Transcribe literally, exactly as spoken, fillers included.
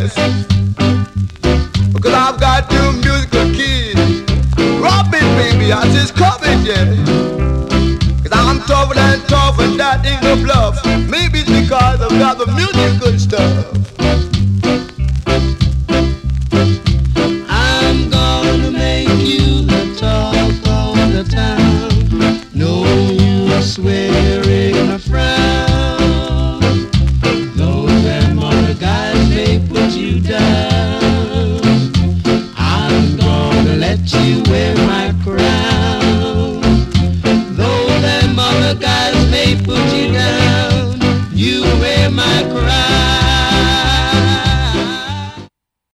yes. Because I've got two musical kids. Robin, baby, I just covered, yeah. Cause I'm tougher than tough and that ain't no bluff. Maybe it's because I've got the musical stuff. I'm gonna make you the talk of the town. No use swearing a frown. Though them other guys may put you down, I'm gonna let you wear my crown. Though them other guys may put you down,